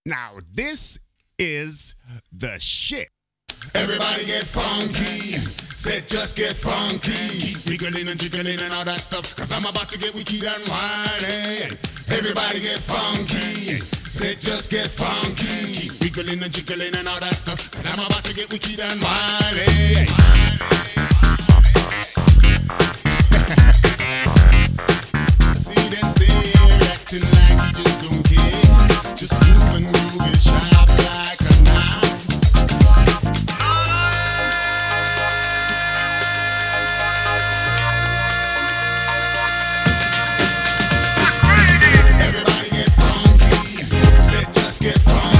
Now, this is the shit. Everybody get funky, said just get funky. Keep wiggling and jiggling and all that stuff, cause I'm about to get wicked and wild. Everybody get funky, said just get funky. Keep wiggling and jiggling and all that stuff, cause I'm about to get wicked and wild. See them stare, acting like you just don't care. Just move and move it sharp like a knife. Everybody get funky, said just get funky.